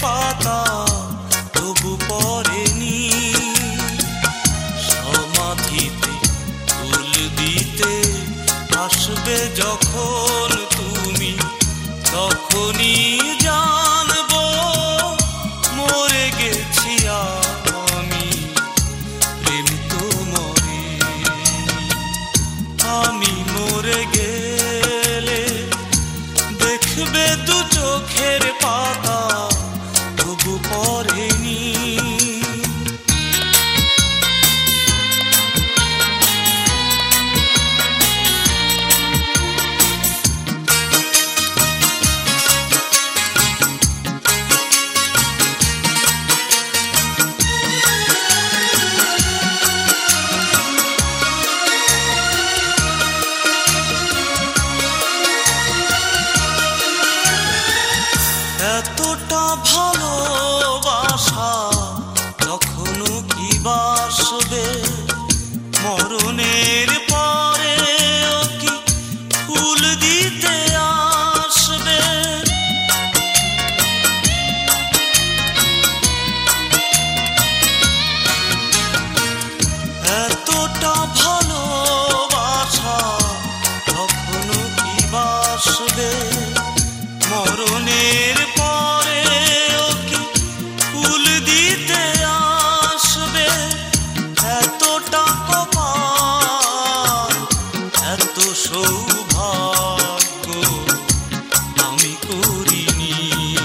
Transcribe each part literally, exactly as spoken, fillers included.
পাতা তবু পড়েনি। সমাধিতে ফুল দিতে আসবে যখন তুমি, তখনই জানবো মরে গেছি আমি। প্রেম তো মরেনি, আমি মরে গেলে দেখবে দু চোখের পাতা তবু পড়েনি। এতটা ভালোবাসা তখনো কি বাসবে, মরণের পরেও কি ফুল দিতে আসবে। এতটা ভালোবাসা তখনো কি বাসবে, মরণের পরেও কি ফুল দিতে আসবে। এতটা কপাল এত সৌভাগ্য আমি করিনি।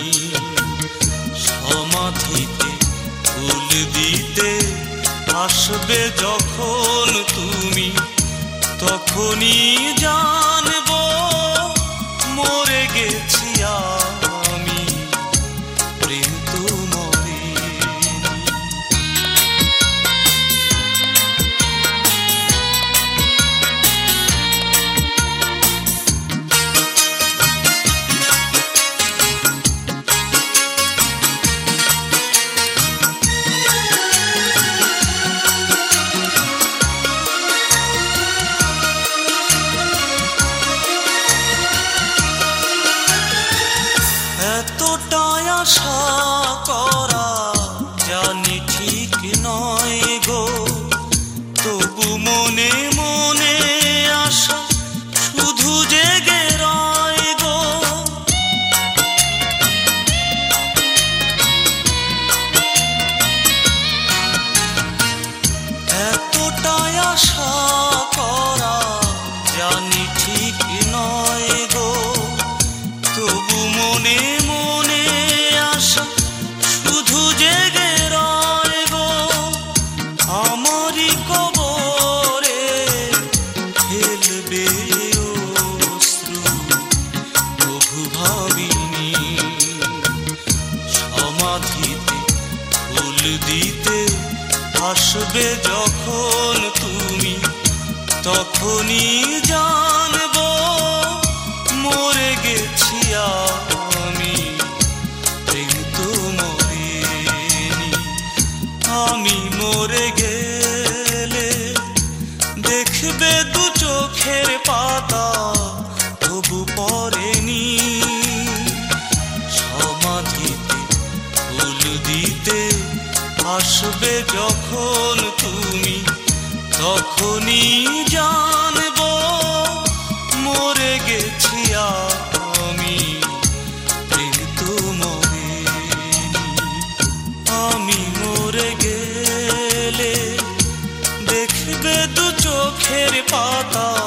সমাধিতে ফুল দিতে আসবে যখন তুমি, তখনই জানবো মরে গেছি আমি। প্রেম তো মরেনি। এতটাই আশা করা জানি ঠিক নয় গো, তবু মনে মনে আশা শুধু জেগে রয় গো। এতটাই আশা করা জানি ঠিক নয় গো, তবু মনে মনে আশা শুধু জেগে রয় গো। আমারই কবরে ফেলবে অশ্রু তবু ভাবিনি। সমাধিতে ফুল দিতে আসবে যখন তুমি, তখনই জানবো মরে গেছি আমি। প্রেম তো মরেনি, আমি মরে গেলে দেখবে দু চোখের পাতা তবু পড়েনি। সমাধিতে ফুল দিতে আসবে যখন তুমি, তখনই জানবো মরে গেছি আমি। প্রেম তো মরেনি, আমি মরে গেলে দেখবে দু চোখের পাতা